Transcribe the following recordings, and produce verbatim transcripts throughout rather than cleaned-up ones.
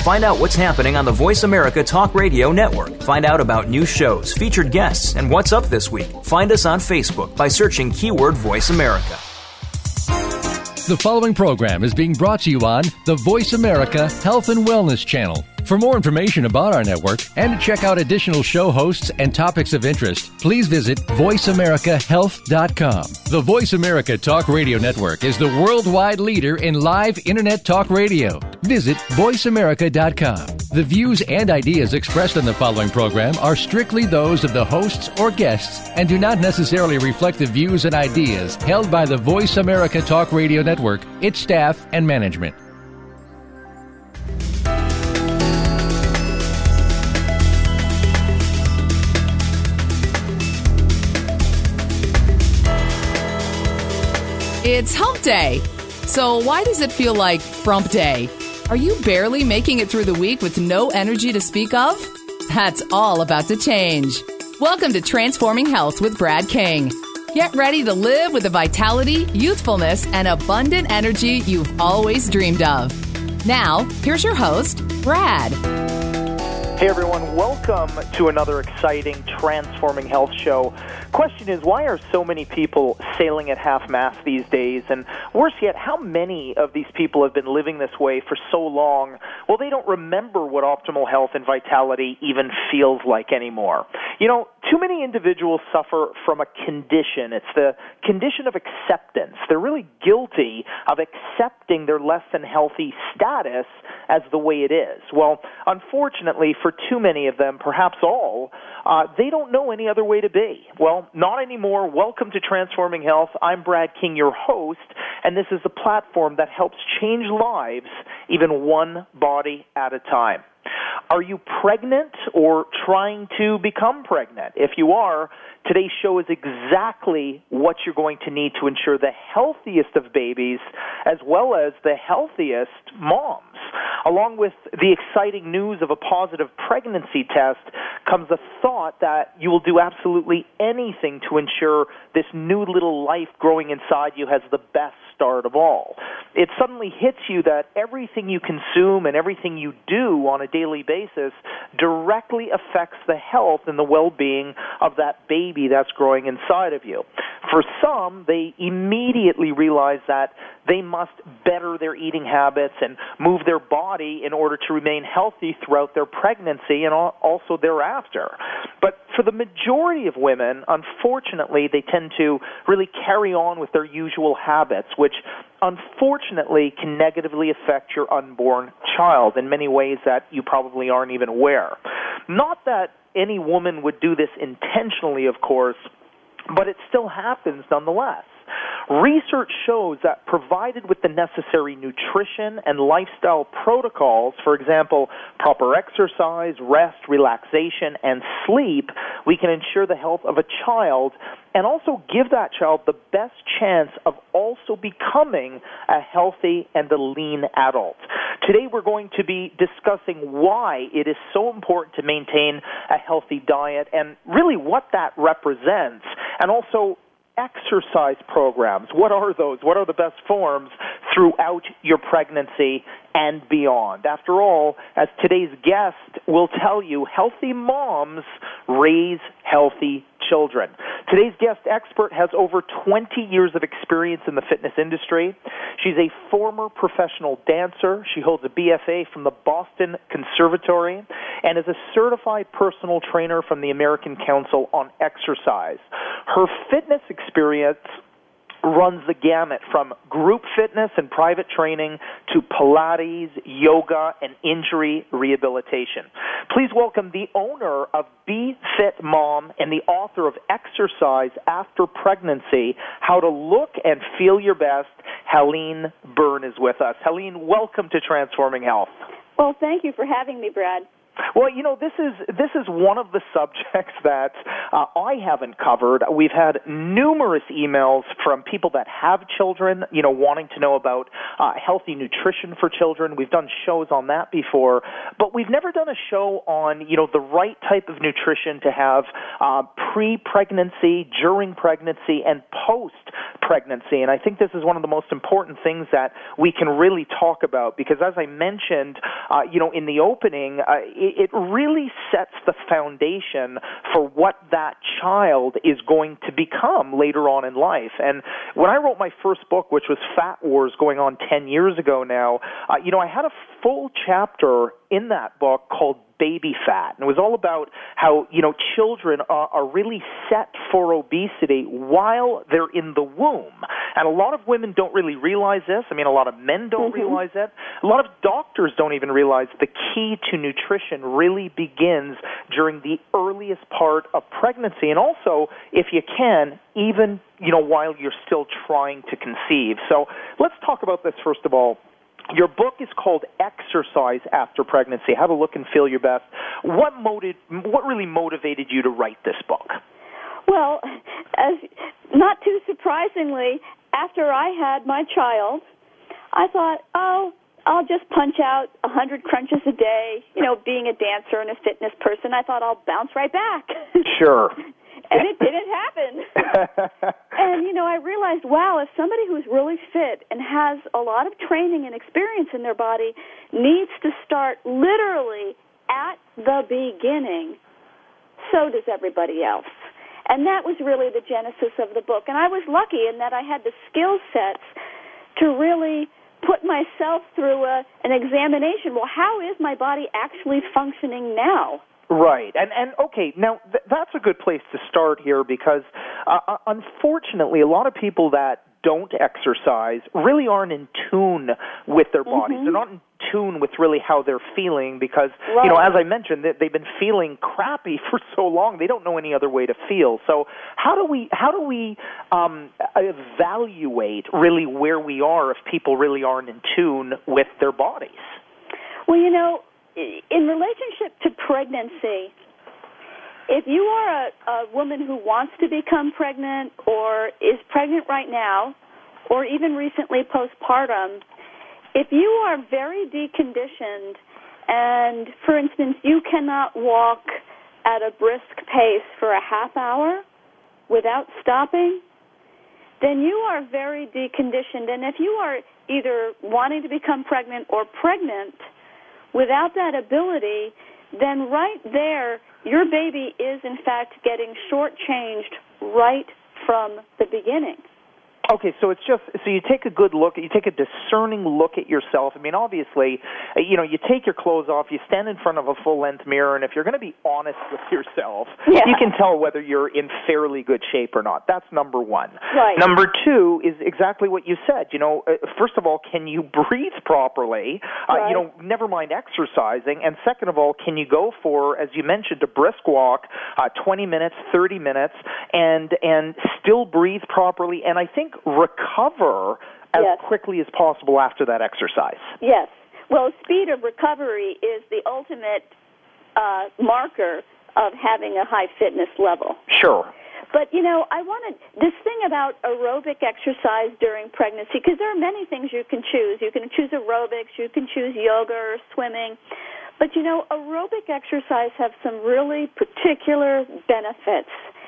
Find out what's happening on the Voice America Talk Radio Network. Find out about new shows, featured guests, and what's up this week. Find us on Facebook by searching keyword Voice America. The following program is being brought to you on the Voice America Health and Wellness Channel. For more information about our network and to check out additional show hosts and topics of interest, please visit voice america health dot com. The Voice America Talk Radio Network is the worldwide leader in live Internet talk radio. Visit voice america dot com. The views and ideas expressed in the following program are strictly those of the hosts or guests and do not necessarily reflect the views and ideas held by the Voice America Talk Radio Network, its staff, and management. It's hump day. So why does it feel like frump day? Are you barely making it through the week with no energy to speak of? That's all about to change. Welcome to Transforming Health with Brad King. Get ready to live with the vitality, youthfulness, and abundant energy you've always dreamed of. Now, here's your host, Brad. Hey everyone, welcome to another exciting Transforming Health show. Question is, why are so many people sailing at half-mast these days? And worse yet, how many of these people have been living this way for so long, well, they don't remember what optimal health and vitality even feels like anymore. You know, too many individuals suffer from a condition. It's the condition of acceptance. They're really guilty of accepting their less than healthy status as the way it is. Well, unfortunately, for too many of them, perhaps all, uh, they don't know any other way to be. Well, not anymore. Welcome to Transforming Health. I'm Brad King, your host, and this is the platform that helps change lives even one body at a time. Are you pregnant or trying to become pregnant? If you are, today's show is exactly what you're going to need to ensure the healthiest of babies as well as the healthiest moms. Along with the exciting news of a positive pregnancy test comes the thought that you will do absolutely anything to ensure this new little life growing inside you has the best start of all. It suddenly hits you that everything you consume and everything you do on a daily basis directly affects the health and the well-being of that baby that's growing inside of you. For some, they immediately realize that they must better their eating habits and move their body in order to remain healthy throughout their pregnancy and also thereafter. But for the majority of women, unfortunately, they tend to really carry on with their usual habits, which unfortunately can negatively affect your unborn child in many ways that you probably aren't even aware. Not that any woman would do this intentionally, of course, but it still happens nonetheless. Research shows that provided with the necessary nutrition and lifestyle protocols, for example, proper exercise, rest, relaxation, and sleep, we can ensure the health of a child and also give that child the best chance of also becoming a healthy and a lean adult. Today we're going to be discussing why it is so important to maintain a healthy diet and really what that represents, and also exercise programs. What are those? What are the best forms throughout your pregnancy and beyond? After all, as today's guest will tell you, healthy moms raise healthy children. Today's guest expert has over twenty years of experience in the fitness industry. She's a former professional dancer. She holds a B F A from the Boston Conservatory and is a certified personal trainer from the American Council on Exercise. Her fitness experience runs the gamut from group fitness and private training to Pilates, yoga, and injury rehabilitation. Please welcome the owner of Be Fit Mom and the author of Exercise After Pregnancy, How to Look and Feel Your Best. Helene Byrne is with us. Helene, welcome to Transforming Health. Well, thank you for having me, Brad. Well, you know, this is this is one of the subjects that uh, I haven't covered. We've had numerous emails from people that have children, you know, wanting to know about uh, healthy nutrition for children. We've done shows on that before, but we've never done a show on, you know, the right type of nutrition to have uh, pre-pregnancy, during pregnancy, and post-pregnancy. And I think this is one of the most important things that we can really talk about because, as I mentioned, uh, you know, in the opening, uh, it, it really sets the foundation for what that child is going to become later on in life. And when I wrote my first book, which was Fat Wars, going on ten years ago now, uh, you know, I had a full chapter in that book called Baby Fat. And it was all about how, you know, children are, are really set for obesity while they're in the womb. And a lot of women don't really realize this. I mean, a lot of men don't mm-hmm. realize it. A lot of doctors don't even realize the key to nutrition really begins during the earliest part of pregnancy. And also, if you can, even, you know, while you're still trying to conceive. So let's talk about this first of all. Your book is called Exercise After Pregnancy, How to Look and Feel Your Best. What motiv- what really motivated you to write this book? Well, as not too surprisingly, after I had my child, I thought, oh, I'll just punch out one hundred crunches a day. You know, being a dancer and a fitness person, I thought I'll bounce right back. Sure. And it didn't happen. And, you know, I realized, wow, if somebody who's really fit and has a lot of training and experience in their body needs to start literally at the beginning, so does everybody else. And that was really the genesis of the book. And I was lucky in that I had the skill sets to really put myself through a, an examination. Well, how is my body actually functioning now? Right. And, and okay, now th- that's a good place to start here because, uh, unfortunately, a lot of people that don't exercise really aren't in tune with their bodies. Mm-hmm. They're not in tune with really how they're feeling because, right. you know, as I mentioned, they, they've been feeling crappy for so long, they don't know any other way to feel. So how do we, how do we um, evaluate really where we are if people really aren't in tune with their bodies? Well, you know, in relationship to pregnancy, if you are a, a woman who wants to become pregnant or is pregnant right now or even recently postpartum, if you are very deconditioned and, for instance, you cannot walk at a brisk pace for a half hour without stopping, then you are very deconditioned. And if you are either wanting to become pregnant or pregnant, without that ability, then right there, your baby is, in fact, getting shortchanged right from the beginning. Okay, so it's just, so you take a good look, you take a discerning look at yourself. I mean, obviously, you know, you take your clothes off, you stand in front of a full-length mirror, and if you're going to be honest with yourself, yeah. you can tell whether you're in fairly good shape or not. That's number one. Right. Number two is exactly what you said. You know, first of all, can you breathe properly? Right. Uh, you know, never mind exercising. And second of all, can you go for, as you mentioned, a brisk walk, uh, twenty minutes, thirty minutes, and and still breathe properly? And I think recover as yes. quickly as possible after that exercise. Yes. Well, speed of recovery is the ultimate uh, marker of having a high fitness level. Sure. But, you know, I wanted this thing about aerobic exercise during pregnancy, because there are many things you can choose. You can choose aerobics, you can choose yoga or swimming. But, you know, aerobic exercise have some really particular benefits.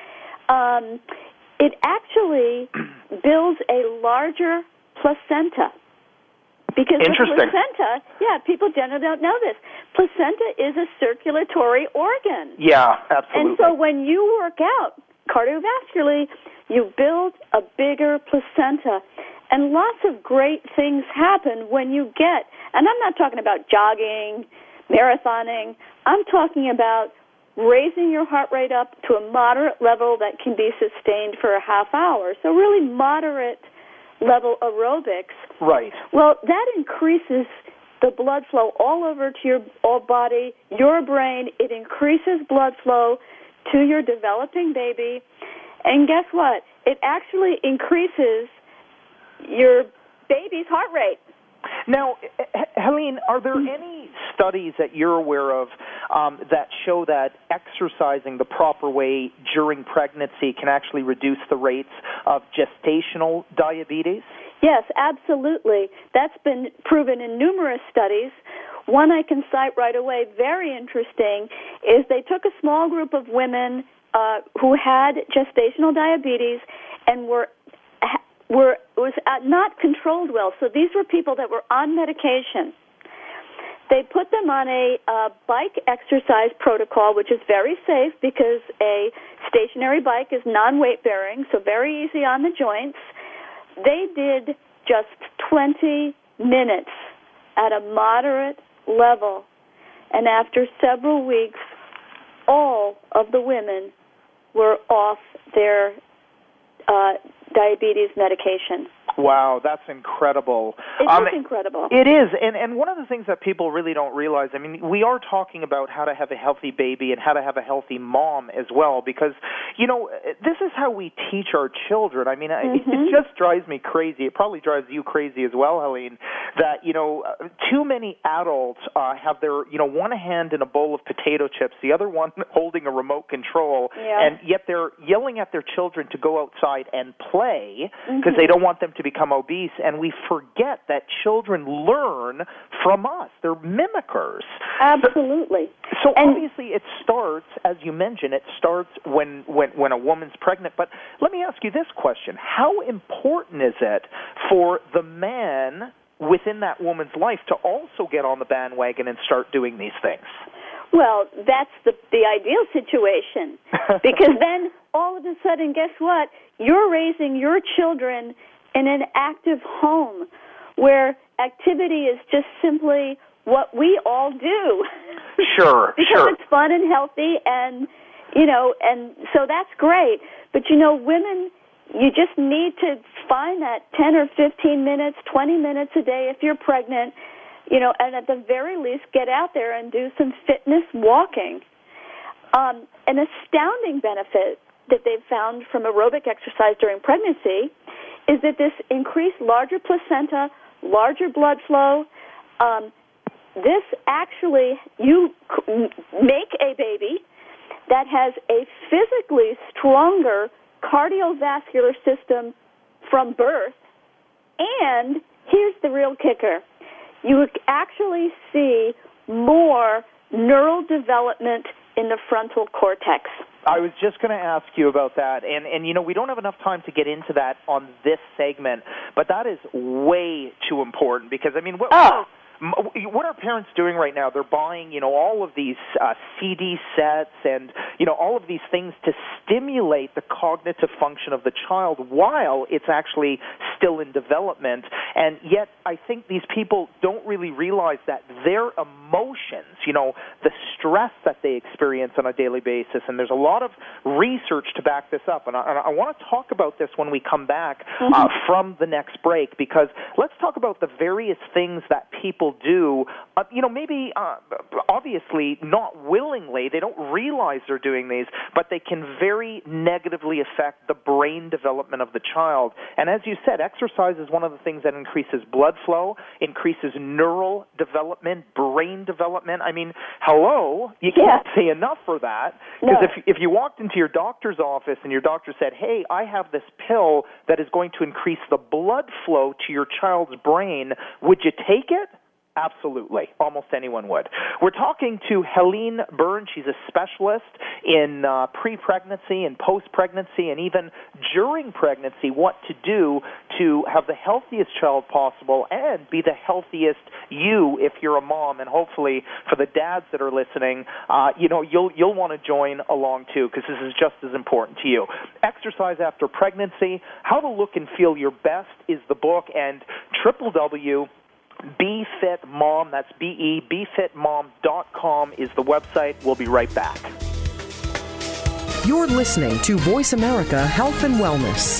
Um It actually builds a larger placenta. Because the placenta, yeah, people generally don't know this. Placenta is a circulatory organ. Yeah, absolutely. And so when you work out cardiovascularly, you build a bigger placenta. And lots of great things happen when you get, and I'm not talking about jogging, marathoning, I'm talking about raising your heart rate up to a moderate level that can be sustained for a half hour. So really moderate level aerobics. Right. Well, that increases the blood flow all over to your all body, your brain. It increases blood flow to your developing baby. And guess what? It actually increases your baby's heart rate. Now, Helene, are there any studies that you're aware of um, that show that exercising the proper way during pregnancy can actually reduce the rates of gestational diabetes? Yes, absolutely. That's been proven in numerous studies. One I can cite right away, very interesting, is they took a small group of women uh, who had gestational diabetes and were were was not controlled well. So these were people that were on medication. They put them on a uh, bike exercise protocol, which is very safe because a stationary bike is non-weight bearing, so very easy on the joints. They did just twenty minutes at a moderate level, and after several weeks, all of the women were off their uh, diabetes medication. Wow, that's incredible. It um, is incredible. It is, and, and one of the things that people really don't realize, I mean, we are talking about how to have a healthy baby and how to have a healthy mom as well, because, you know, this is how we teach our children. I mean, mm-hmm. it, it just drives me crazy. It probably drives you crazy as well, Helene, that, you know, too many adults uh, have their, you know, one hand in a bowl of potato chips, the other one holding a remote control, yeah. and yet they're yelling at their children to go outside and play because mm-hmm. they don't want them to become obese, and we forget that children learn from us. They're mimickers. Absolutely. So, so and obviously it starts, as you mentioned, it starts when, when, when a woman's pregnant. But let me ask you this question. How important is it for the man within that woman's life to also get on the bandwagon and start doing these things? Well, that's the, the ideal situation, because then all of a sudden, guess what? You're raising your children in an active home where activity is just simply what we all do. Sure, because sure. it's fun and healthy, and, you know, and so that's great. But, you know, women, you just need to find that ten or fifteen minutes, twenty minutes a day if you're pregnant, you know, and at the very least get out there and do some fitness walking. Um, an astounding benefit that they've found from aerobic exercise during pregnancy is that this increased larger placenta, larger blood flow. Um, this actually, you make a baby that has a physically stronger cardiovascular system from birth, and here's the real kicker. You actually see more neural development in the frontal cortex. I was just going to ask you about that, and, and, you know, we don't have enough time to get into that on this segment, but that is way too important because, I mean, what, oh. what are parents doing right now? They're buying, you know, all of these uh, C D sets and, you know, all of these things to stimulate the cognitive function of the child while it's actually still in development, and yet I think these people don't really realize that their emotions, you know, the stress that they experience on a daily basis, and there's a lot of research to back this up, and I, and I want to talk about this when we come back mm-hmm. uh, from the next break, because let's talk about the various things that people do, uh, you know, maybe uh, obviously not willingly, they don't realize they're doing these, but they can very negatively affect the brain development of the child. And as you said, exercise is one of the things that increases blood flow, increases neural development, brain development. I mean, hello, you can't yeah. say enough for that, because no. if, if you walked into your doctor's office and your doctor said, hey, I have this pill that is going to increase the blood flow to your child's brain, would you take it? Absolutely. Almost anyone would. We're talking to Helene Byrne. She's a specialist in uh, pre-pregnancy and post-pregnancy and even during pregnancy, what to do to have the healthiest child possible and be the healthiest you if you're a mom. And hopefully for the dads that are listening, uh, you know, you'll, you'll want to join along too, because this is just as important to you. Exercise After Pregnancy, How to Look and Feel Your Best is the book, and w w w Be Fit Mom, that's B E, be fit mom dot com is the website. We'll be right back. You're listening to Voice America Health and Wellness.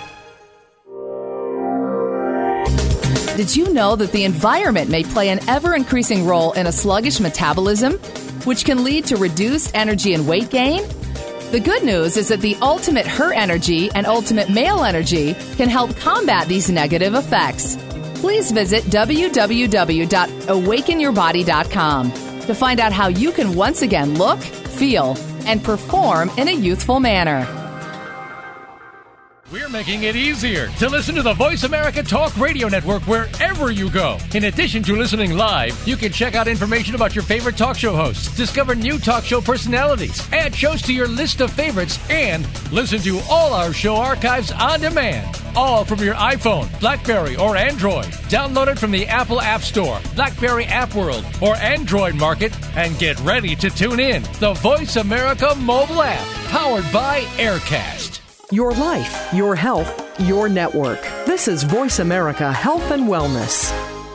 Did you know that the environment may play an ever-increasing role in a sluggish metabolism, which can lead to reduced energy and weight gain? The good news is that the Ultimate Her Energy and Ultimate Male Energy can help combat these negative effects. please visit w w w dot awaken your body dot com to find out how you can once again look, feel, and perform in a youthful manner. We're making it easier to listen to the Voice America Talk Radio Network wherever you go. In addition to listening live, you can check out information about your favorite talk show hosts, discover new talk show personalities, add shows to your list of favorites, and listen to all our show archives on demand. All from your iPhone, BlackBerry, or Android. Download it from the Apple App Store, BlackBerry App World, or Android Market, and get ready to tune in. The Voice America mobile app, powered by Aircast. Your life, your health, your network. This is Voice America Health and Wellness.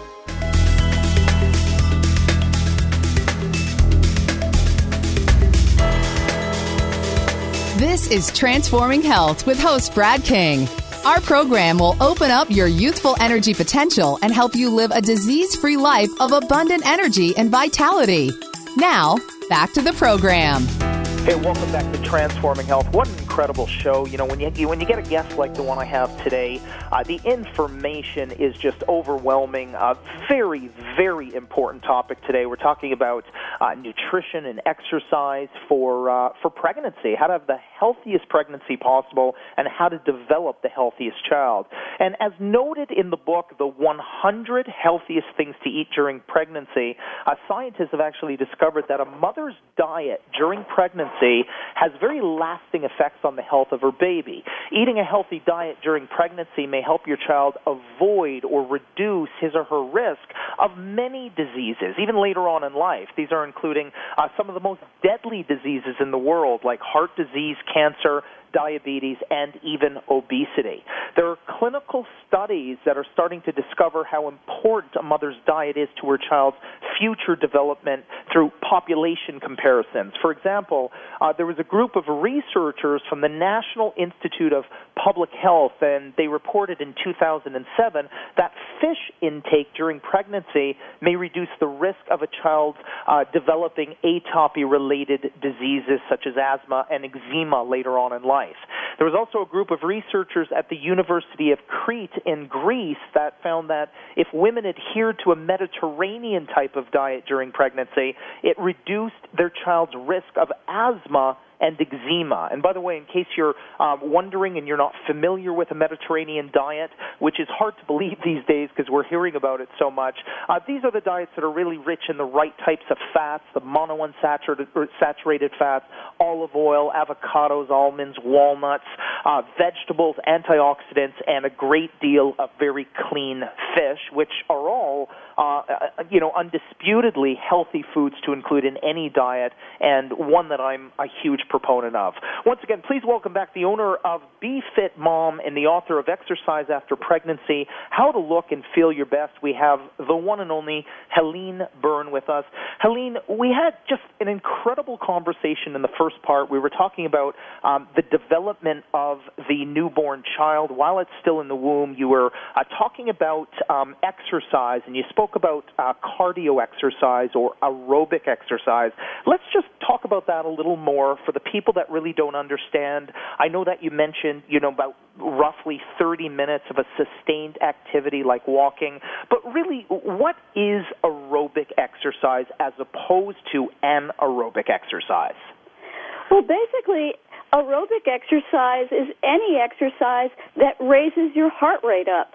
This is Transforming Health with host Brad King. Our program will open up your youthful energy potential and help you live a disease-free life of abundant energy and vitality. Now, back to the program. Hey, welcome back to Transforming Health. What an incredible show. You know, when you when you get a guest like the one I have today, uh, the information is just overwhelming. A uh, very, very important topic today. We're talking about uh, nutrition and exercise for uh, for pregnancy, how to have the healthiest pregnancy possible, and how to develop the healthiest child. And as noted in the book, The one hundred Healthiest Things to Eat During Pregnancy, uh, scientists have actually discovered that a mother's diet during pregnancy has very lasting effects on the health of her baby. Eating a healthy diet during pregnancy may help your child avoid or reduce his or her risk of many diseases, even later on in life. These are including uh, some of the most deadly diseases in the world, like heart disease, cancer, diabetes, and even obesity. There are clinical studies that are starting to discover how important a mother's diet is to her child's future development through population comparisons. For example, uh, there was a group of researchers from the National Institute of Public Health, and they reported in two thousand seven that fish intake during pregnancy may reduce the risk of a child uh, developing atopy-related diseases such as asthma and eczema later on in life. There was also a group of researchers at the University of Crete in Greece that found that if women adhered to a Mediterranean type of diet during pregnancy, it reduced their child's risk of asthma and eczema. And by the way, in case you're um, wondering and you're not familiar with a Mediterranean diet, which is hard to believe these days because we're hearing about it so much, uh, these are the diets that are really rich in the right types of fats, the monounsaturated saturated fats, olive oil, avocados, almonds, walnuts, uh, vegetables, antioxidants, and a great deal of very clean fish, which are all uh, you know, undisputedly healthy foods to include in any diet, and one that I'm a huge proponent of. Once again, please welcome back the owner of Be Fit Mom and the author of Exercise After Pregnancy, How to Look and Feel Your Best. We have the one and only Helene Byrne with us. Helene, we had just an incredible conversation in the first part. We were talking about um, the development of the newborn child while it's still in the womb. You were uh, talking about um, exercise, and you spoke about uh, cardio exercise or aerobic exercise. Let's just talk about that a little more for the people that really don't understand. I know that you mentioned, you know, about roughly thirty minutes of a sustained activity like walking, but really, what is aerobic exercise as opposed to anaerobic exercise? Well, basically, aerobic exercise is any exercise that raises your heart rate up,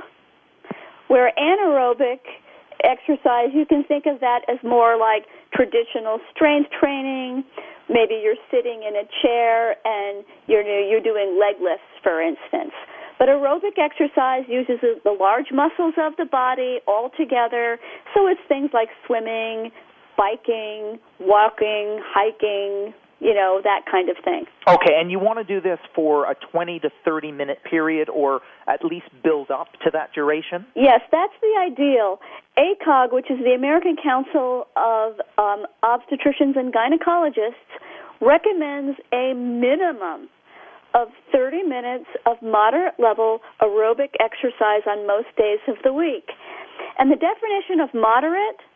where anaerobic exercise, you can think of that as more like traditional strength training. Maybe you're sitting in a chair and you're you're doing leg lifts, for instance. But aerobic exercise uses the large muscles of the body all together, so it's things like swimming, biking, walking, hiking, you know, that kind of thing. Okay, and you want to do this for a twenty to thirty minute period, or at least build up to that duration? Yes, that's the ideal. A C O G, which is the American Council of um, Obstetricians and Gynecologists, recommends a minimum of thirty minutes of moderate-level aerobic exercise on most days of the week. And the definition of moderate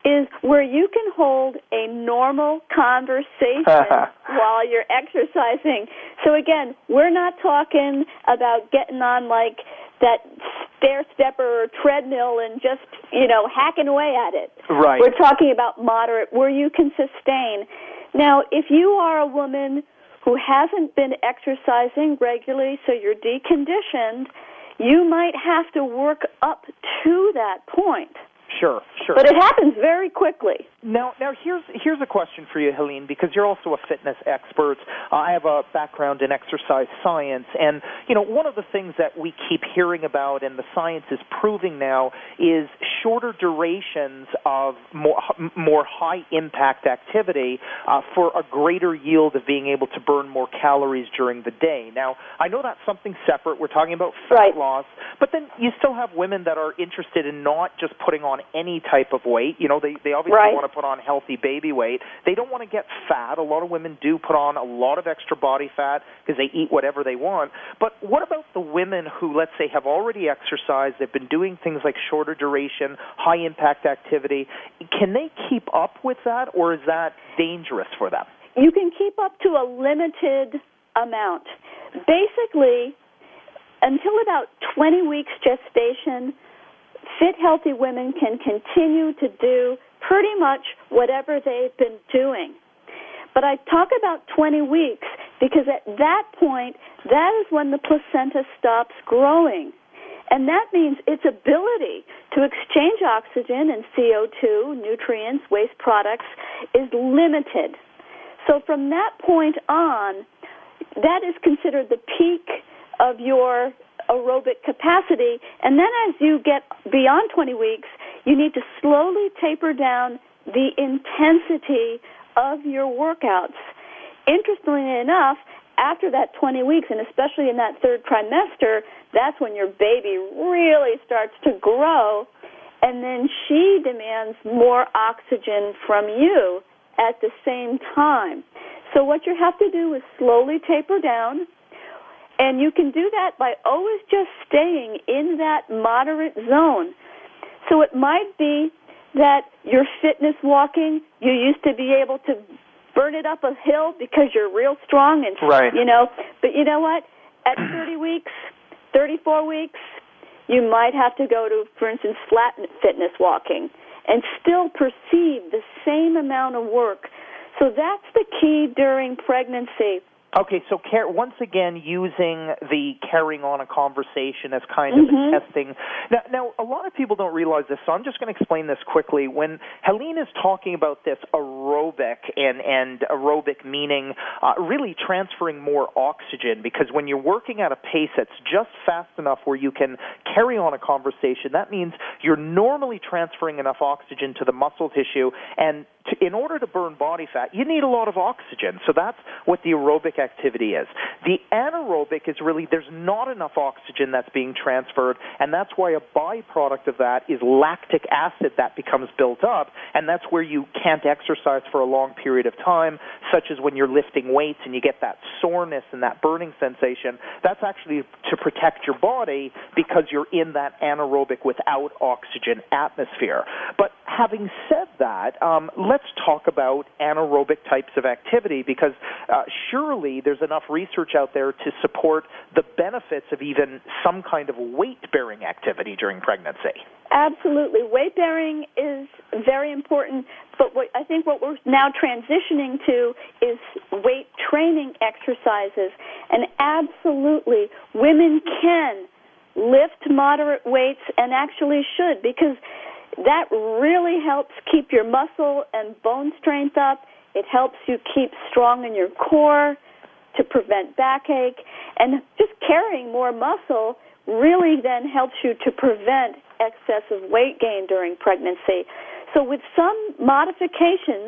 is where you can hold a normal conversation while you're exercising. So again, we're not talking about getting on like that stair stepper or treadmill and just, you know, hacking away at it. Right. We're talking about moderate, where you can sustain. Now, if you are a woman who hasn't been exercising regularly, so you're deconditioned, you might have to work up to that point. Sure, sure. But it happens very quickly. Now, now here's here's a question for you, Helene, because you're also a fitness expert. Uh, I have a background in exercise science, and you know, one of the things that we keep hearing about, and the science is proving now, is shorter durations of more more high impact activity uh, for a greater yield of being able to burn more calories during the day. Now, I know that's something separate. We're talking about fat right. loss, but then you still have women that are interested in not just putting on any type of weight. You know, they, they obviously right. want to put on healthy baby weight. They don't want to get fat. A lot of women do put on a lot of extra body fat because they eat whatever they want. But what about the women who, let's say, have already exercised, they've been doing things like shorter duration, high-impact activity? Can they keep up with that, or is that dangerous for them? You can keep up to a limited amount. Basically, until about twenty weeks gestation, fit, healthy women can continue to do pretty much whatever they've been doing. But I talk about twenty weeks because at that point, that is when the placenta stops growing. And that means its ability to exchange oxygen and C O two, nutrients, waste products, is limited. So from that point on, that is considered the peak of your aerobic capacity, and then as you get beyond twenty weeks, you need to slowly taper down the intensity of your workouts. Interestingly enough, after that twenty weeks, and especially in that third trimester, that's when your baby really starts to grow, and then she demands more oxygen from you at the same time. So what you have to do is slowly taper down. And you can do that by always just staying in that moderate zone. So it might be that you're fitness walking, you used to be able to burn it up a hill because you're real strong and, right. you know, but you know what? At thirty weeks, thirty-four weeks, you might have to go to, for instance, flat fitness walking and still perceive the same amount of work. So that's the key during pregnancy. Okay, so once again, using the carrying on a conversation as kind of mm-hmm. a testing. Now, now, a lot of people don't realize this, so I'm just going to explain this quickly. When Helene is talking about this aerobic, and, and aerobic meaning uh, really transferring more oxygen, because when you're working at a pace that's just fast enough where you can carry on a conversation, that means you're normally transferring enough oxygen to the muscle tissue, and to, in order to burn body fat, you need a lot of oxygen. So that's what the aerobic activity is. The anaerobic is really there's not enough oxygen that's being transferred, and that's why a byproduct of that is lactic acid that becomes built up, and that's where you can't exercise for a long period of time, such as when you're lifting weights and you get that soreness and that burning sensation. That's actually to protect your body because you're in that anaerobic without oxygen atmosphere. But having said that, um, let's talk about anaerobic types of activity, because uh, surely there's enough research out there to support the benefits of even some kind of weight-bearing activity during pregnancy. Absolutely. Weight-bearing is very important, but what I think what we're now transitioning to is weight training exercises. And absolutely, women can lift moderate weights, and actually should, because that really helps keep your muscle and bone strength up. It helps you keep strong in your core to prevent backache. And just carrying more muscle really then helps you to prevent excessive weight gain during pregnancy. So with some modifications,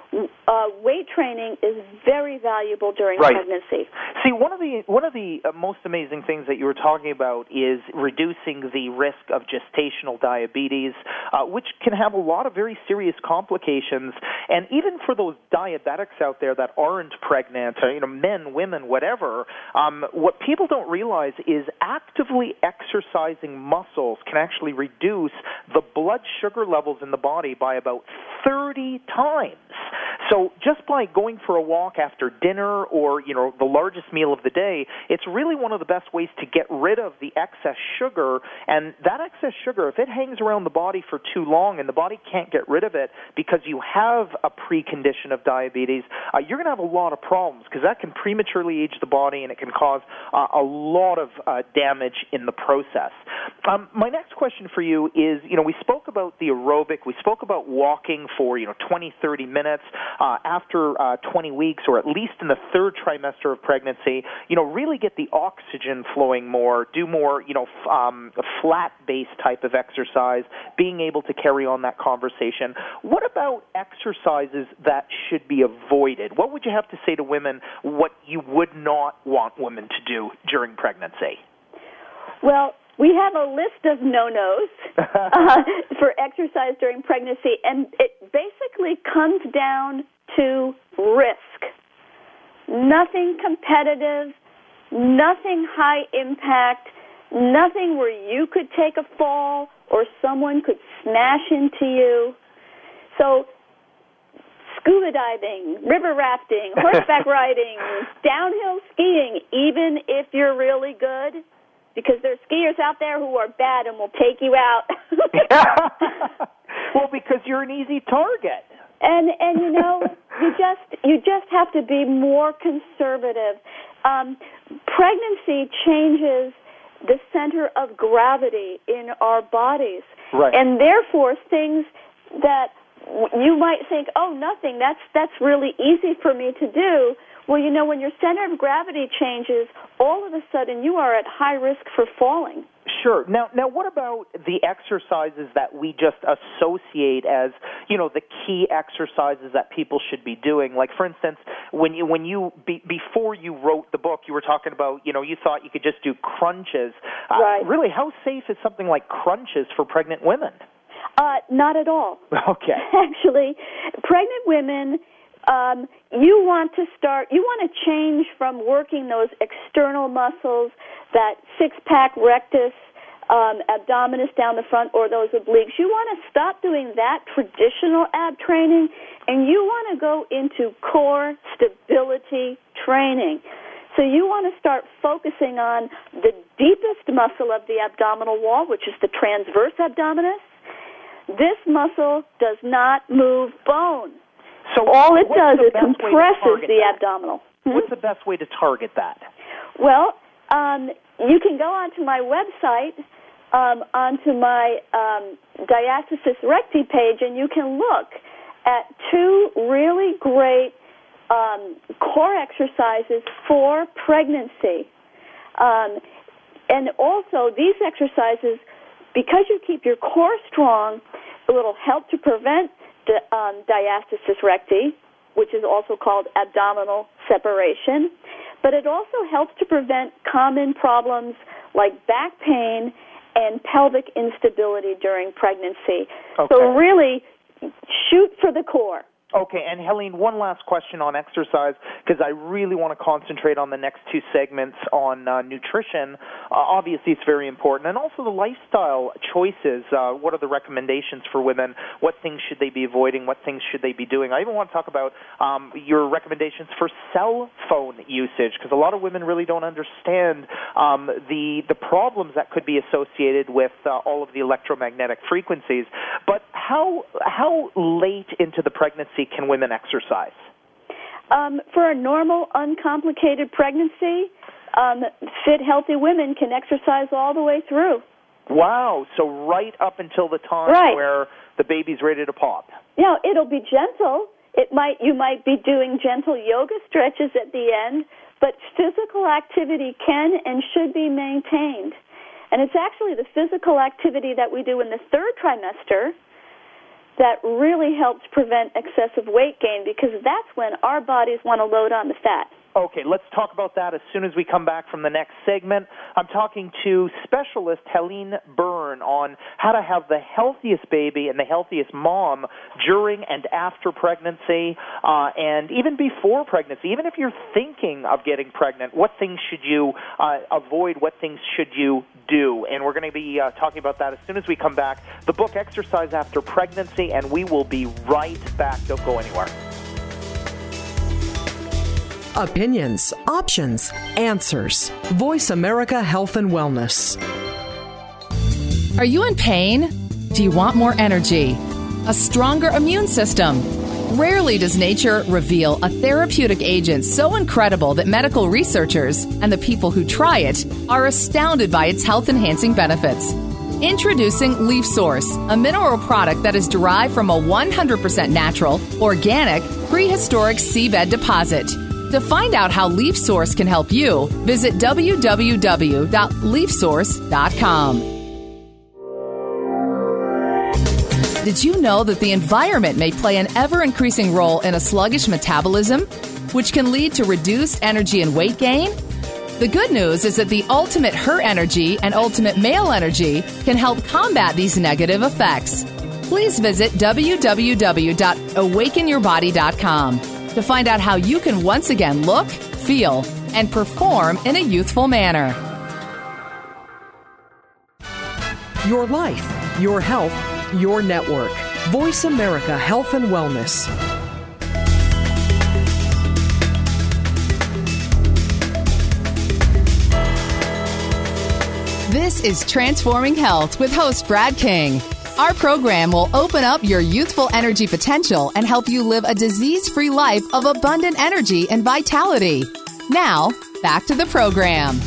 uh, weight training is very valuable during right. pregnancy. See, one of the one of the uh, most amazing things that you were talking about is reducing the risk of gestational diabetes, uh, which can have a lot of very serious complications. And even for those diabetics out there that aren't pregnant, or, you know, men, women, whatever, um, what people don't realize is actively exercising muscles can actually reduce the blood sugar levels in the body by about thirty times. So just by going for a walk after dinner or, you know, the largest meal of the day, it's really one of the best ways to get rid of the excess sugar. And that excess sugar, if it hangs around the body for too long and the body can't get rid of it because you have a precondition of diabetes, uh, you're going to have a lot of problems because that can prematurely age the body and it can cause uh, a lot of uh, damage in the process. Um, my next question for you is, you know, we spoke about the aerobic, we spoke about walking for, you know, twenty, thirty minutes. Uh, after uh, twenty weeks, or at least in the third trimester of pregnancy, you know, really get the oxygen flowing more, do more, you know, f- um, flat-based type of exercise, being able to carry on that conversation. What about exercises that should be avoided? What would you have to say to women what you would not want women to do during pregnancy? Well, we have a list of no-nos uh, for exercise during pregnancy, and it basically comes down to risk. Nothing competitive, nothing high impact, nothing where you could take a fall or someone could smash into you. So scuba diving, river rafting, horseback riding, downhill skiing, even if you're really good, because there's skiers out there who are bad and will take you out. Well, because you're an easy target. And and you know, you just you just have to be more conservative. Um, pregnancy changes the center of gravity in our bodies, right. And therefore things that you might think, oh, nothing, that's that's really easy for me to do. Well, you know, when your center of gravity changes, all of a sudden you are at high risk for falling. Sure. Now, now, what about the exercises that we just associate as, you know, the key exercises that people should be doing? Like, for instance, when you, when you be, before you wrote the book, you were talking about, you know, you thought you could just do crunches. Uh, right. Really, how safe is something like crunches for pregnant women? Uh, not at all. Okay. Actually, pregnant women, um, you want to start, you want to change from working those external muscles, that six-pack rectus, um, abdominis down the front, or those obliques. You want to stop doing that traditional ab training, and you want to go into core stability training. So you want to start focusing on the deepest muscle of the abdominal wall, which is the transverse abdominis. This muscle does not move bone. So all it does is compresses the that? abdominal. Hmm? What's the best way to target that? Well, um, you can go onto my website, um, onto my um, diastasis recti page, and you can look at two really great um, core exercises for pregnancy. Um, and also, these exercises, because you keep your core strong, it will help to prevent the um, diastasis recti, which is also called abdominal separation. But it also helps to prevent common problems like back pain and pelvic instability during pregnancy. Okay. So really, shoot for the core. Okay, and Helene, one last question on exercise, because I really want to concentrate on the next two segments on uh, nutrition. Uh, obviously, it's very important, and also the lifestyle choices. Uh, what are the recommendations for women? What things should they be avoiding? What things should they be doing? I even want to talk about um, your recommendations for cell phone usage, because a lot of women really don't understand um, the the problems that could be associated with uh, all of the electromagnetic frequencies. But how how late into the pregnancy can women exercise? Um, for a normal, uncomplicated pregnancy, um, fit, healthy women can exercise all the way through. Wow. So right up until the time right. where the baby's ready to pop. Yeah, it'll be gentle. It might you might be doing gentle yoga stretches at the end, but physical activity can and should be maintained. And it's actually the physical activity that we do in the third trimester that really helps prevent excessive weight gain, because that's when our bodies want to load on the fat. Okay, let's talk about that as soon as we come back from the next segment. I'm talking to specialist Helene Byrne on how to have the healthiest baby and the healthiest mom during and after pregnancy, uh, and even before pregnancy. Even if you're thinking of getting pregnant, what things should you uh, avoid? What things should you do? And we're going to be uh, talking about that as soon as we come back. The book, Exercise After Pregnancy, and we will be right back. Don't go anywhere. Opinions, options, answers. Voice America Health and Wellness. Are you in pain? Do you want more energy? A stronger immune system? Rarely does nature reveal a therapeutic agent so incredible that medical researchers and the people who try it are astounded by its health-enhancing benefits. Introducing Leaf Source, a mineral product that is derived from a one hundred percent natural, organic, prehistoric seabed deposit. To find out how Leaf Source can help you, visit w w w dot leaf source dot com. Did you know that the environment may play an ever-increasing role in a sluggish metabolism, which can lead to reduced energy and weight gain? The good news is that the Ultimate Her Energy and Ultimate Male Energy can help combat these negative effects. Please visit w w w dot awaken your body dot com. to find out how you can once again look, feel, and perform in a youthful manner. Your life, your health, your network. Voice America Health and Wellness. This is Transforming Health with host Brad King. Our program will open up your youthful energy potential and help you live a disease-free life of abundant energy and vitality. Now, back to the program.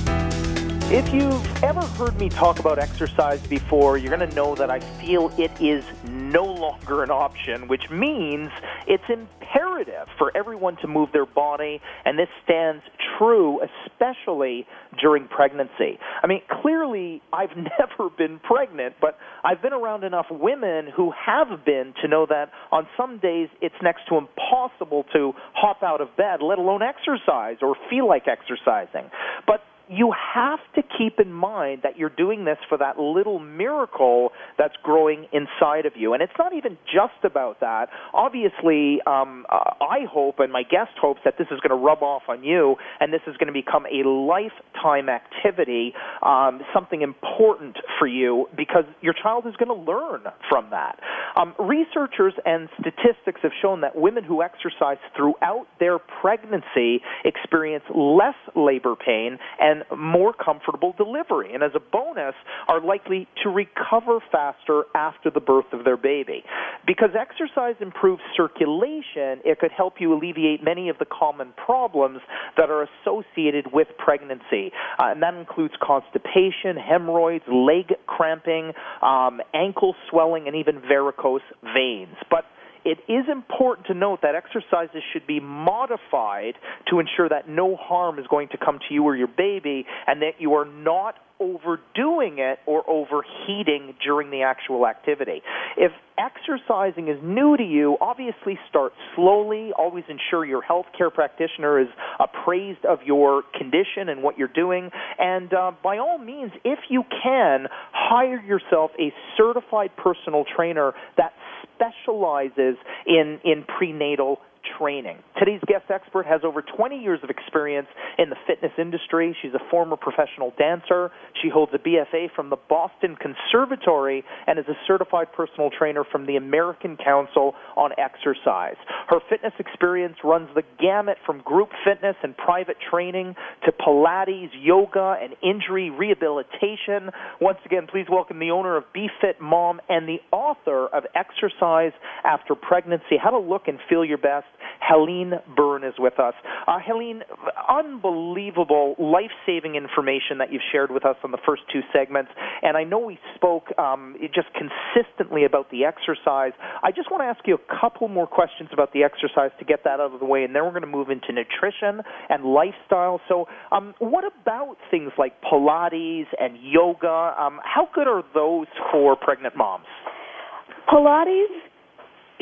If you've ever heard me talk about exercise before, you're going to know that I feel it is no longer an option, which means it's imperative for everyone to move their body, and this stands true especially during pregnancy. I mean, clearly, I've never been pregnant, but I've been around enough women who have been to know that on some days it's next to impossible to hop out of bed, let alone exercise or feel like exercising. But you have to keep in mind that you're doing this for that little miracle that's growing inside of you. And it's not even just about that. Obviously, um, uh, I hope, and my guest hopes, that this is going to rub off on you, and this is going to become a lifetime activity, um, something important for you, because your child is going to learn from that. Um, researchers and statistics have shown that women who exercise throughout their pregnancy experience less labor pain and more comfortable delivery, and as a bonus, are likely to recover faster after the birth of their baby. Because exercise improves circulation, it could help you alleviate many of the common problems that are associated with pregnancy, uh, and that includes constipation, hemorrhoids, leg cramping, um, ankle swelling, and even varicose veins. But it is important to note that exercises should be modified to ensure that no harm is going to come to you or your baby, and that you are not overdoing it or overheating during the actual activity. If exercising is new to you, obviously start slowly. Always ensure your healthcare practitioner is appraised of your condition and what you're doing. And uh, by all means, if you can, hire yourself a certified personal trainer that specializes in, in prenatal training. Today's guest expert has over twenty years of experience in the fitness industry. She's a former professional dancer. She holds a B F A from the Boston Conservatory and is a certified personal trainer from the American Council on Exercise. Her fitness experience runs the gamut from group fitness and private training to Pilates, yoga, and injury rehabilitation. Once again, please welcome the owner of Be Fit Mom and the author of Exercise After Pregnancy, How to Look and Feel Your Best. Helene Byrne is with us. Uh, Helene, unbelievable, life-saving information that you've shared with us on the first two segments, and I know we spoke um, just consistently about the exercise. I just want to ask you a couple more questions about the exercise to get that out of the way, and then we're going to move into nutrition and lifestyle. So um, what about things like Pilates and yoga? Um, how good are those for pregnant moms? Pilates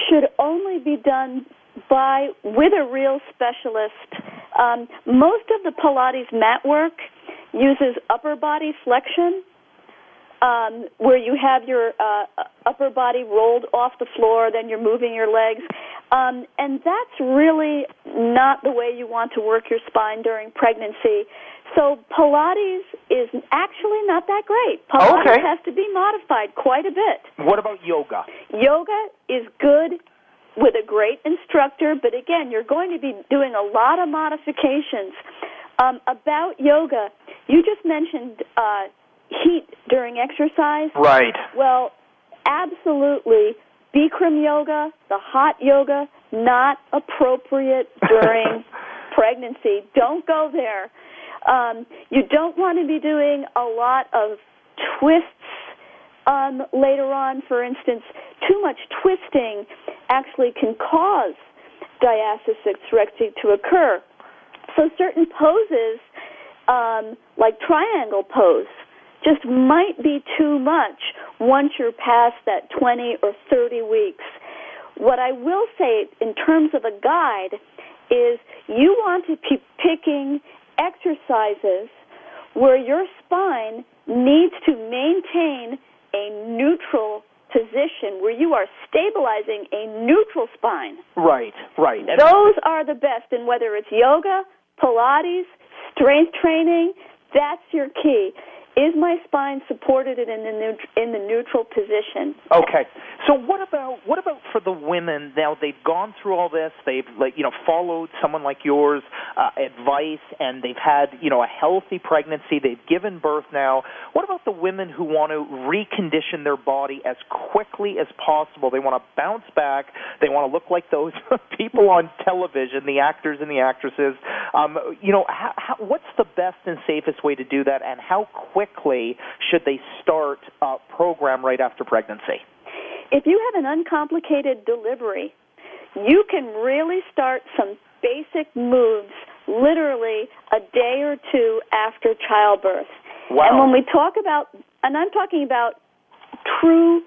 should only be done by with a real specialist. Um, most of the Pilates mat work uses upper body flexion, um, where you have your uh, upper body rolled off the floor, then you're moving your legs. Um, and that's really not the way you want to work your spine during pregnancy. So Pilates is actually not that great. Pilates okay. has to be modified quite a bit. What about yoga? Yoga is good with a great instructor, but again, you're going to be doing a lot of modifications. Um, about yoga, you just mentioned uh, heat during exercise. Right. Well, absolutely. Bikram yoga, the hot yoga, not appropriate during pregnancy. Don't go there. Um, you don't want to be doing a lot of twists um, later on. For instance, too much twisting actually can cause diastasis recti to occur. So certain poses, um, like triangle pose, just might be too much once you're past that twenty or thirty weeks. What I will say in terms of a guide is you want to keep picking exercises where your spine needs to maintain a neutral position, where you are stabilizing a neutral spine. Right, right. Those are the best, and whether it's yoga, Pilates, strength training, that's your key. Is my spine supported in the neut- in the neutral position? Okay. So what about what about for the women? Now they've gone through all this. They've like you know followed someone like yours uh, advice, and they've had you know a healthy pregnancy. They've given birth now. What about the women who want to recondition their body as quickly as possible? They want to bounce back. They want to look like those people on television, the actors and the actresses. Um, you know, how, how, what's the best and safest way to do that, and how quick quickly should they start a program right after pregnancy? If you have an uncomplicated delivery, you can really start some basic moves literally a day or two after childbirth. Wow. And when we talk about, and I'm talking about true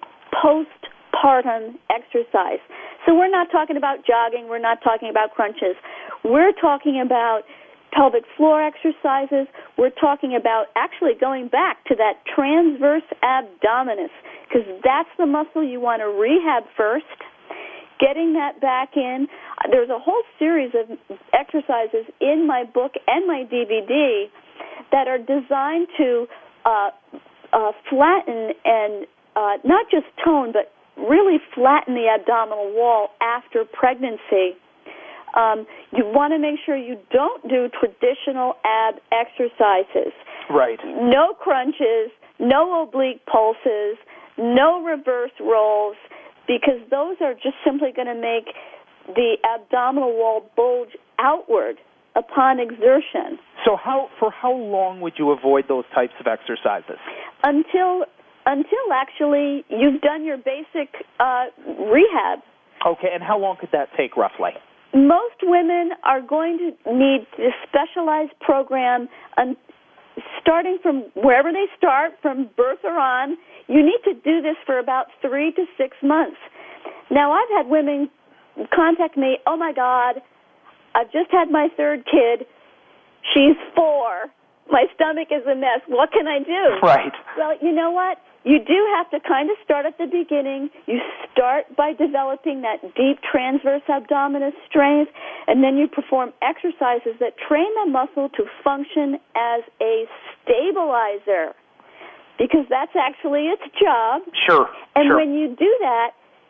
postpartum exercise. So we're not talking about jogging, we're not talking about crunches. We're talking about pelvic floor exercises. We're talking about actually going back to that transverse abdominis, because that's the muscle you want to rehab first, getting that back in. There's a whole series of exercises in my book and my D V D that are designed to uh, uh, flatten and uh, not just tone, but really flatten the abdominal wall after pregnancy. Um, you want to make sure you don't do traditional ab exercises. Right. No crunches, no oblique pulses, no reverse rolls, because those are just simply going to make the abdominal wall bulge outward upon exertion. So how for how long would you avoid those types of exercises? Until until actually you've done your basic uh, rehab. Okay, and how long could that take roughly? Most women are going to need this specialized program um, starting from wherever they start, from birth or on. You need to do this for about three to six months. Now, I've had women contact me, oh, my God, I've just had my third kid. She's four. My stomach is a mess. What can I do? Right. Well, you know what? You do have to kind of start at the beginning. You start by developing that deep transverse abdominis strength, and then you perform exercises that train the muscle to function as a stabilizer, because that's actually its job. Sure. And sure. when you do that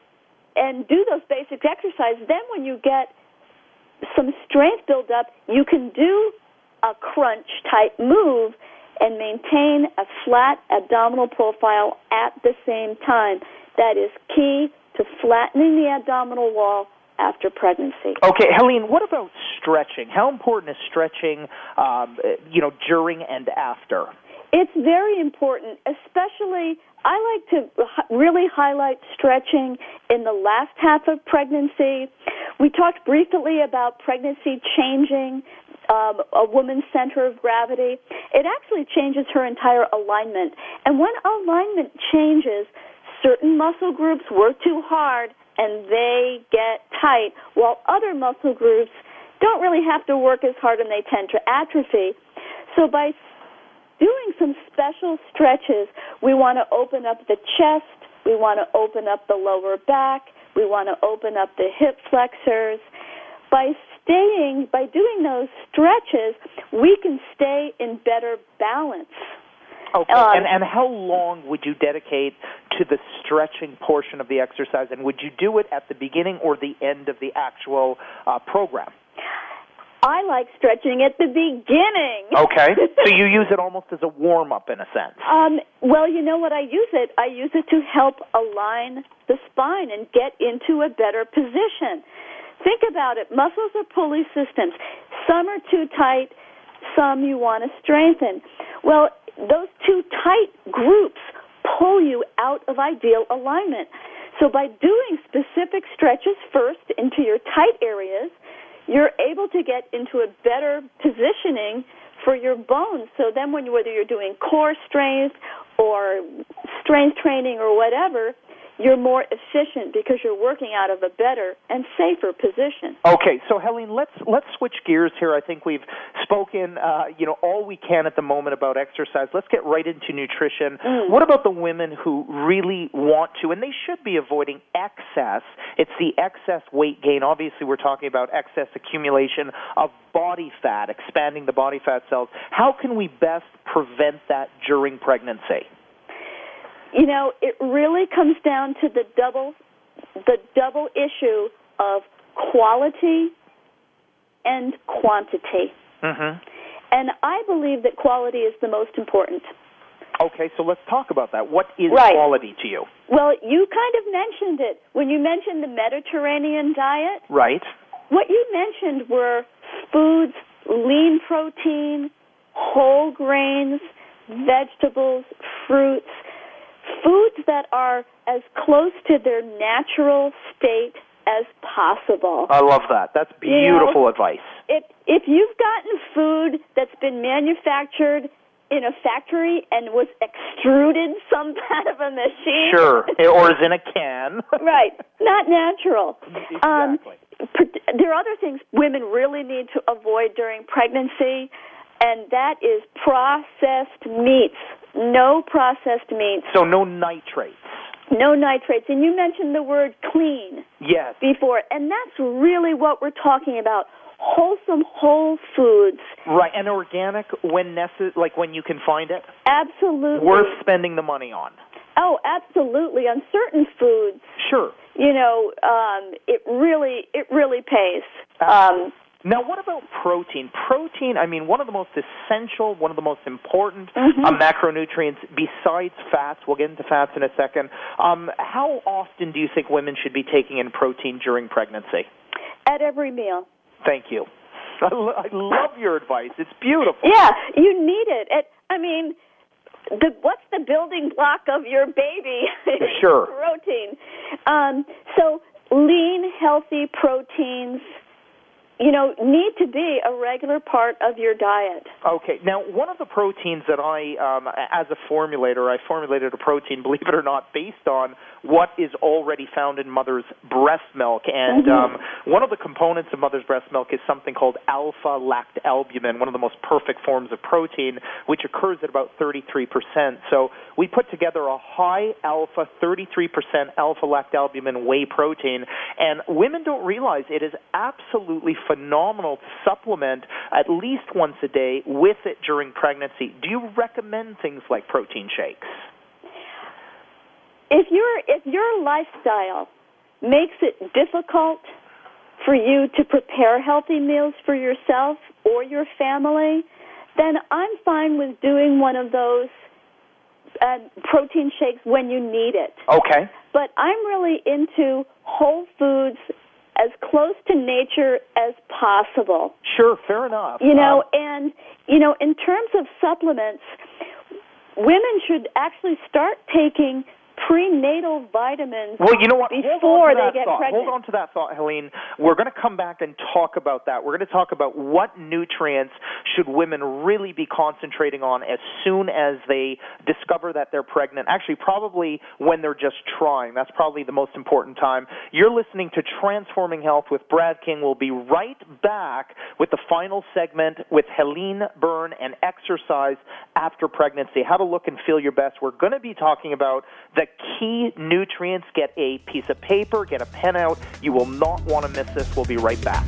and do those basic exercises, then when you get some strength build up, you can do a crunch type move and maintain a flat abdominal profile at the same time. That is key to flattening the abdominal wall after pregnancy. Okay, Helene, what about stretching? How important is stretching, um, you know, during and after? It's very important, especially I like to really highlight stretching in the last half of pregnancy. We talked briefly about pregnancy changing Um, a woman's center of gravity. It actually changes her entire alignment. And when alignment changes, certain muscle groups work too hard, and they get tight, while other muscle groups don't really have to work as hard and they tend to atrophy. So by doing some special stretches, we want to open up the chest, we want to open up the lower back, we want to open up the hip flexors. By staying, by doing those stretches, we can stay in better balance. Okay, Um, and, and how long would you dedicate to the stretching portion of the exercise, and would you do it at the beginning or the end of the actual uh, program? I like stretching at the beginning. Okay, so you use it almost as a warm-up in a sense. Um, well, you know what I use it? I use it to help align the spine and get into a better position. Think about it. Muscles are pulley systems. Some are too tight, some you want to strengthen. Well, those two tight groups pull you out of ideal alignment. So by doing specific stretches first into your tight areas, you're able to get into a better positioning for your bones. So then when whether you're doing core strength or strength training or whatever, you're more efficient because you're working out of a better and safer position. Okay, so Helene, let's let's switch gears here. I think we've spoken, uh, you know, all we can at the moment about exercise. Let's get right into nutrition. Mm. What about the women who really want to, and they should be avoiding excess? It's the excess weight gain. Obviously, we're talking about excess accumulation of body fat, expanding the body fat cells. How can we best prevent that during pregnancy? You know, it really comes down to the double, the double issue of quality and quantity. Mm-hmm. And I believe that quality is the most important. Okay, so let's talk about that. What is Right. quality to you? Well, you kind of mentioned it. When you mentioned the Mediterranean diet, Right. what you mentioned were foods, lean protein, whole grains, vegetables, fruits, foods that are as close to their natural state as possible. I love that. That's beautiful You know, advice. If, if you've gotten food that's been manufactured in a factory and was extruded some part of a machine. Sure, or is in a can. Right, not natural. Exactly. Um, there are other things women really need to avoid during pregnancy, and that is processed meats. No processed meats. So no nitrates. No nitrates. And you mentioned the word clean Yes. before, and that's really what we're talking about. Wholesome whole foods. Right, and organic when necess- like when you can find it. Absolutely. Worth spending the money on. Oh, absolutely. On certain foods, Sure. you know, um, it really, it really pays. Um, Now, what about protein? Protein, I mean, one of the most essential, one of the most important Mm-hmm. uh, macronutrients besides fats. We'll get into fats in a second. Um, how often do you think women should be taking in protein during pregnancy? at every meal. Thank you. I, lo- I love your advice. It's beautiful. Yeah, you need it. it I mean, the, what's the building block of your baby? Sure. Protein. Um, so lean, healthy proteins, you know, need to be a regular part of your diet. Okay. Now, one of the proteins that I, um, as a formulator, I formulated a protein, believe it or not, based on what is already found in mother's breast milk. And Mm-hmm. um, one of the components of mother's breast milk is something called alpha-lactalbumin, one of the most perfect forms of protein, which occurs at about thirty-three percent. So we put together a high alpha, thirty-three percent alpha-lactalbumin whey protein, and women don't realize it is absolutely phenomenal to supplement at least once a day with it during pregnancy. Do you recommend things like protein shakes? If your if your lifestyle makes it difficult for you to prepare healthy meals for yourself or your family, then I'm fine with doing one of those uh, protein shakes when you need it. Okay. But I'm really into whole foods as close to nature as possible. Sure, fair enough. You know, Um, and, you know, in terms of supplements, women should actually start taking prenatal vitamins well, you know what? Hold before on to they that get thought. pregnant. Hold on to that thought, Helene. We're going to come back and talk about that. We're going to talk about what nutrients should women really be concentrating on as soon as they discover that they're pregnant? Actually, probably when they're just trying. That's probably the most important time. You're listening to Transforming Health with Brad King. We'll be right back with the final segment with Helene Byrne and exercise after pregnancy, how to look and feel your best. We're going to be talking about the key nutrients. Get a piece of paper, get a pen out. You will not want to miss this. We'll be right back.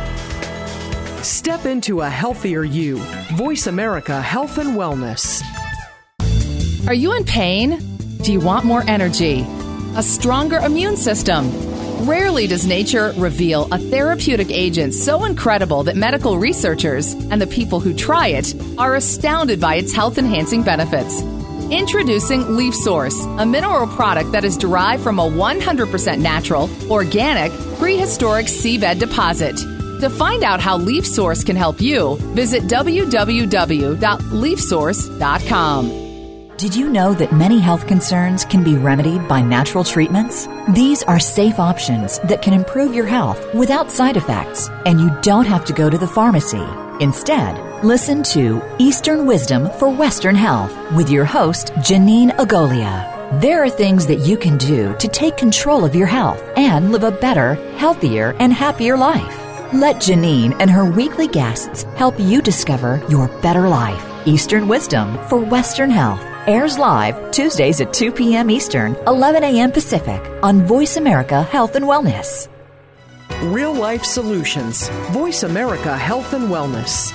Step into a healthier you. Voice America Health and Wellness. Are you in pain? Do you want more energy? A stronger immune system? Rarely does nature reveal a therapeutic agent so incredible that medical researchers and the people who try it are astounded by its health-enhancing benefits. Introducing Leaf Source, a mineral product that is derived from a one hundred percent natural, organic, prehistoric seabed deposit. To find out how Leaf Source can help you, visit w w w dot leaf source dot com. Did you know that many health concerns can be remedied by natural treatments? These are safe options that can improve your health without side effects, and you don't have to go to the pharmacy. Instead, listen to Eastern Wisdom for Western Health with your host, Janine Agolia. There are things that you can do to take control of your health and live a better, healthier, and happier life. Let Janine and her weekly guests help you discover your better life. Eastern Wisdom for Western Health airs live Tuesdays at two p.m. Eastern, eleven a.m. Pacific on Voice America Health and Wellness. Real life solutions. Voice America Health and Wellness.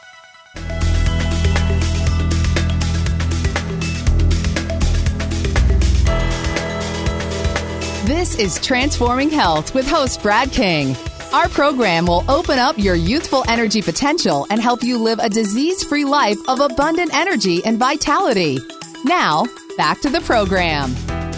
This is Transforming Health with host Brad King. Our program will open up your youthful energy potential and help you live a disease-free life of abundant energy and vitality. Now, back to the program.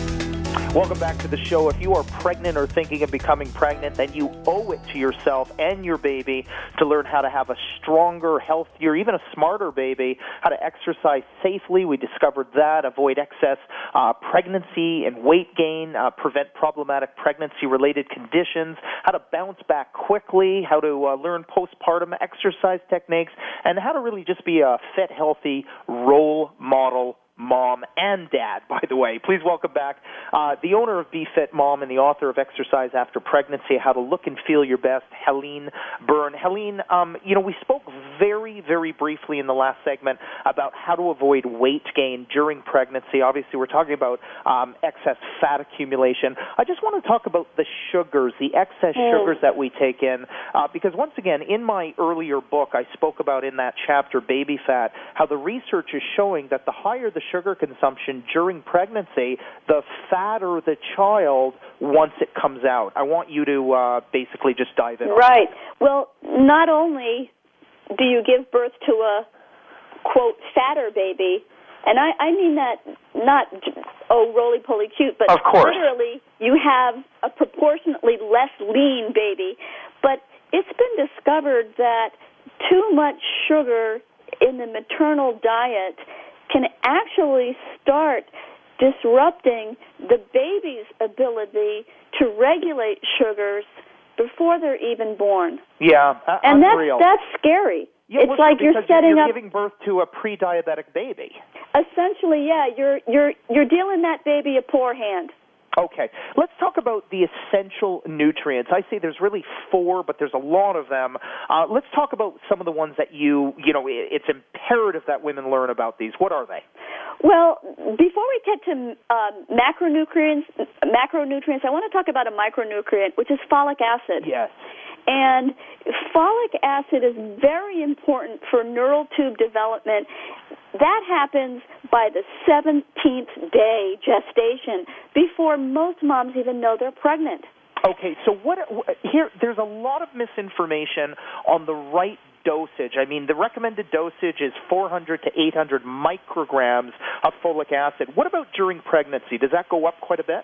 Welcome back to the show. If you are pregnant or thinking of becoming pregnant, then you owe it to yourself and your baby to learn how to have a stronger, healthier, even a smarter baby, how to exercise safely. We discovered that, avoid excess uh, pregnancy and weight gain, uh, prevent problematic pregnancy-related conditions, how to bounce back quickly, how to uh, learn postpartum exercise techniques, and how to really just be a fit, healthy role model mom and dad, by the way. Please welcome back uh, the owner of BeFit Mom and the author of Exercise After Pregnancy, How to Look and Feel Your Best, Helene Byrne. Helene, um, you know, we spoke very, very briefly in the last segment about how to avoid weight gain during pregnancy. Obviously, we're talking about um, excess fat accumulation. I just want to talk about the sugars, the excess mm. sugars that we take in, uh, because once again, in my earlier book, I spoke about in that chapter, Baby Fat, how the research is showing that the higher the sugar consumption during pregnancy, the fatter the child once it comes out. I want you to uh, basically just dive in. Right. Well, not only do you give birth to a, quote, fatter baby, and I, I mean that not, oh, roly-poly cute, but of course. Literally you have a proportionately less lean baby. But it's been discovered that too much sugar in the maternal diet can actually start disrupting the baby's ability to regulate sugars before they're even born. Yeah, uh, and unreal. that's that's scary. Yeah, it's well, like you're setting you're up. You're giving birth to a pre-diabetic baby. Essentially, yeah, you're you're you're dealing that baby a poor hand. Okay, let's talk about the essential nutrients. I say there's really four, but there's a lot of them. Uh, let's talk about some of the ones that you, you know, it's imperative that women learn about these. What are they? Well, before we get to uh, macronutrients, macronutrients, I want to talk about a micronutrient, which is folic acid. Yes. And folic acid is very important for neural tube development. That happens by the seventeenth day gestation, before most moms even know they're pregnant. Okay, so what here? There's a lot of misinformation on the right dosage. I mean, the recommended dosage is four hundred to eight hundred micrograms of folic acid. What about during pregnancy? Does that go up quite a bit?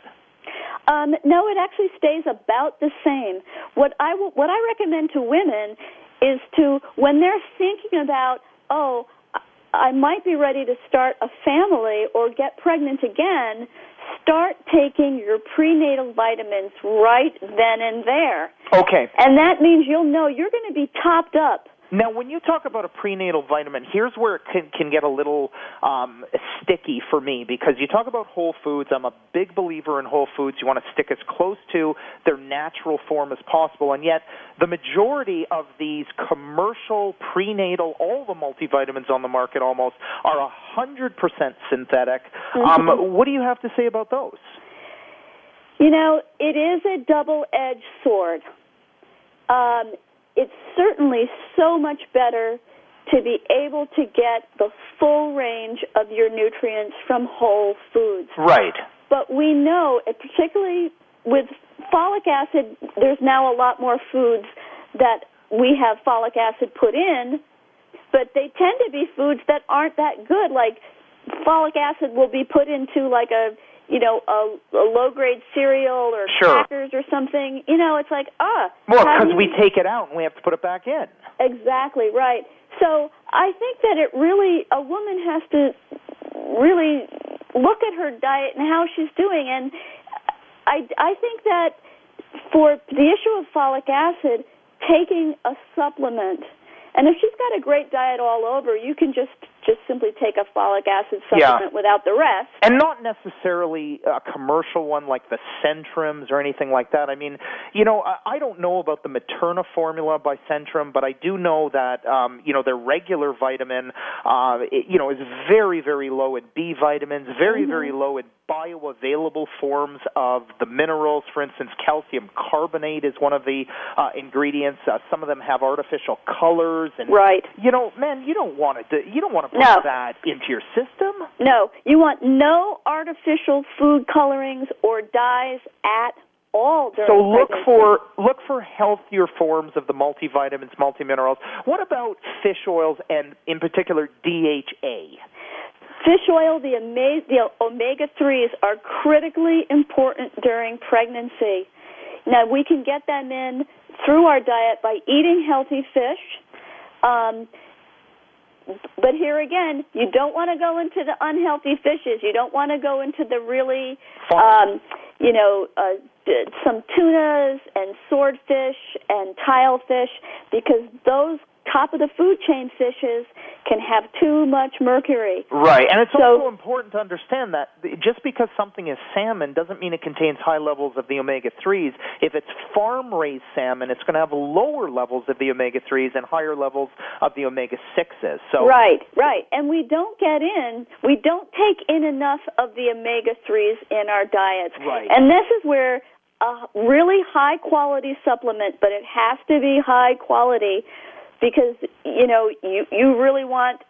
Um, no, it actually stays about the same. What I w- what I recommend to women is to, when they're thinking about, oh, I might be ready to start a family or get pregnant again, start taking your prenatal vitamins right then and there. Okay. And that means you'll know you're going to be topped up Now, when you talk about a prenatal vitamin, here's where it can, can get a little um, sticky for me, because you talk about whole foods. I'm a big believer in whole foods. You want to stick as close to their natural form as possible, and yet the majority of these commercial prenatal, all the multivitamins on the market almost, are one hundred percent synthetic. Mm-hmm. Um, what do you have to say about those? You know, it is a double-edged sword. Um, it's certainly so much better to be able to get the full range of your nutrients from whole foods. Right. But we know, particularly with folic acid, there's now a lot more foods that we have folic acid put in, but they tend to be foods that aren't that good. Like folic acid will be put into like a you know, a, a low-grade cereal or sure. crackers or something. You know, it's like, ah. Well, because we take it out and we have to put it back in. Exactly, right. So I think that it really, a woman has to really look at her diet and how she's doing. And I, I think that for the issue of folic acid, taking a supplement, and if she's got a great diet all over, you can just just simply take a folic acid supplement yeah. without the rest. And not necessarily a commercial one like the Centrums or anything like that. I mean, you know, I, I don't know about the Materna formula by Centrum, but I do know that, um, you know, their regular vitamin, uh, it, you know, is very, very low in B vitamins, very, mm-hmm. very low in bioavailable forms of the minerals. For instance, calcium carbonate is one of the uh, ingredients. Uh, some of them have artificial colors. And, right. You know, man, you don't want to, you don't want to put no. that into your system. No, you want no artificial food colorings or dyes at all during So look pregnancy. for look for healthier forms of the multivitamins, multiminerals. What about fish oils and, in particular, D H A? Fish oil, the, ama- the omega threes are critically important during pregnancy. Now, we can get them in through our diet by eating healthy fish. Um, but here again, you don't want to go into the unhealthy fishes. You don't want to go into the really, um, you know, uh, some tunas and swordfish and tilefish, because those top of the food chain fishes can have too much mercury. Right, and it's so, also important to understand that just because something is salmon doesn't mean it contains high levels of the omega threes. If it's farm-raised salmon, it's going to have lower levels of the omega threes and higher levels of the omega sixes. So Right, right. And we don't get in, we don't take in enough of the omega threes in our diets. Right. And this is where a really high-quality supplement, but it has to be high quality, because, you know, you, you really want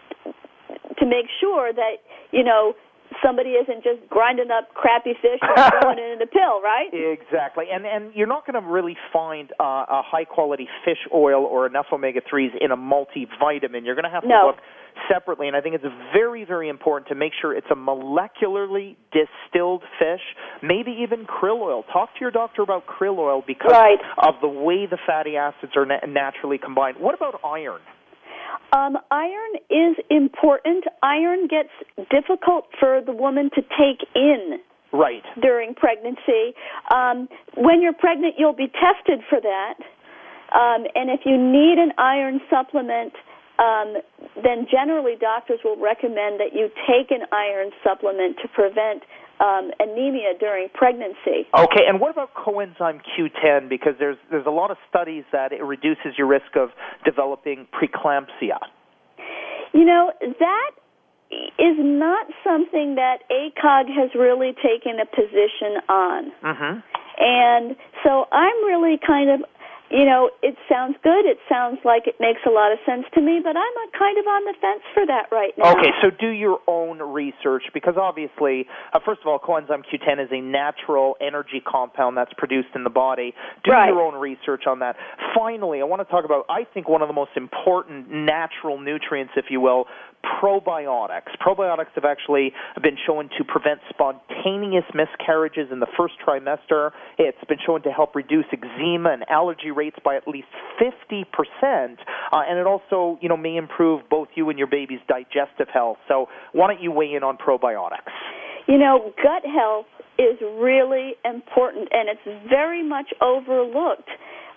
to make sure that, you know, somebody isn't just grinding up crappy fish and throwing it in a pill, right? Exactly. And and you're not going to really find uh, a high-quality fish oil or enough omega threes in a multivitamin. You're going to have to no. look separately, and I think it's very, very important to make sure it's a molecularly distilled fish, maybe even krill oil. Talk to your doctor about krill oil because right. of the way the fatty acids are na- naturally combined. What about iron? Um, iron is important. Iron gets difficult for the woman to take in right. during pregnancy. Um, when you're pregnant, you'll be tested for that. Um, and if you need an iron supplement, um, then generally doctors will recommend that you take an iron supplement to prevent um, anemia during pregnancy. Okay, and what about coenzyme Q ten? Because there's there's a lot of studies that it reduces your risk of developing preeclampsia. You know, that is not something that A C O G has really taken a position on. Mm-hmm. And so I'm really kind of, you know, it sounds good. It sounds like it makes a lot of sense to me, but I'm a kind of on the fence for that right now. Okay, so do your own research, because obviously, uh, first of all, coenzyme Q ten is a natural energy compound that's produced in the body. Do right. your own research on that. Finally, I want to talk about, I think, one of the most important natural nutrients, if you will, probiotics. Probiotics have actually been shown to prevent spontaneous miscarriages in the first trimester. It's been shown to help reduce eczema and allergy rates by at least fifty percent, uh, and it also, you know, may improve both you and your baby's digestive health. So why don't you weigh in on probiotics? You know, gut health is really important, and it's very much overlooked.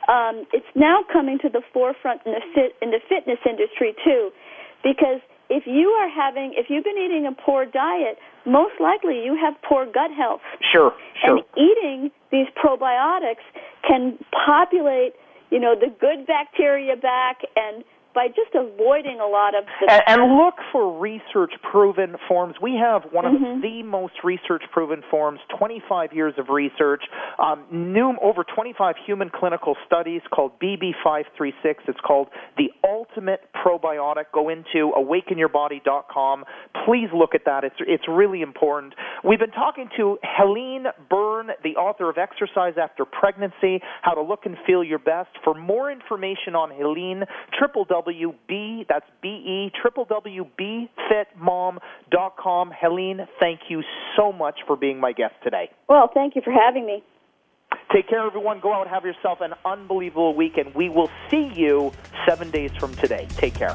um, it's now coming to the forefront in the fit, in the fitness industry too, because if you are having, if you've been eating a poor diet, most likely you have poor gut health. Sure, sure. And eating these probiotics can populate, you know, the good bacteria back, and by just avoiding a lot of the... And, and look for research-proven forms. We have one of mm-hmm. the most research-proven forms, twenty-five years of research, um, new, over twenty-five human clinical studies called B B five three six. It's called The Ultimate Probiotic. Go into awaken your body dot com. Please look at that. It's, it's really important. We've been talking to Helene Byrne, the author of Exercise After Pregnancy, How to Look and Feel Your Best. For more information on Helene, triple W B, that's B E, triple W B fit mom dot com. Helene, thank you so much for being my guest today. Well, thank you for having me. Take care, everyone. Go out and have yourself an unbelievable weekend. We will see you seven days from today. Take care.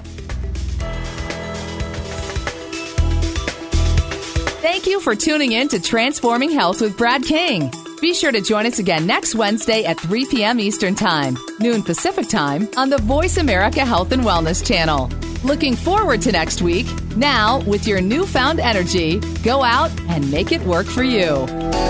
Thank you for tuning in to Transforming Health with Brad King. Be sure to join us again next Wednesday at three p.m. Eastern Time, noon Pacific Time, on the Voice America Health and Wellness channel. Looking forward to next week. Now, with your newfound energy, go out and make it work for you.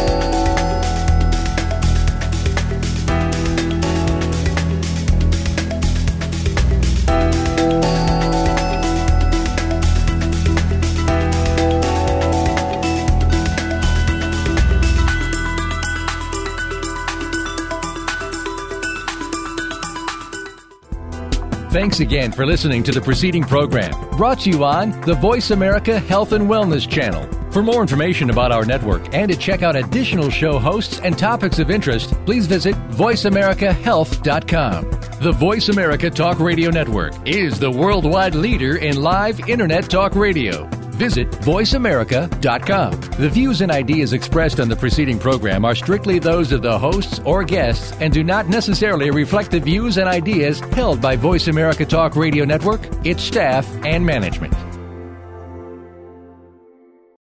Thanks again for listening to the preceding program, brought to you on the Voice America Health and Wellness channel. For more information about our network and to check out additional show hosts and topics of interest, please visit voice america health dot com. The Voice America Talk Radio Network is the worldwide leader in live Internet talk radio. Visit voice america dot com. The views and ideas expressed on the preceding program are strictly those of the hosts or guests and do not necessarily reflect the views and ideas held by Voice America Talk Radio Network, its staff, and management.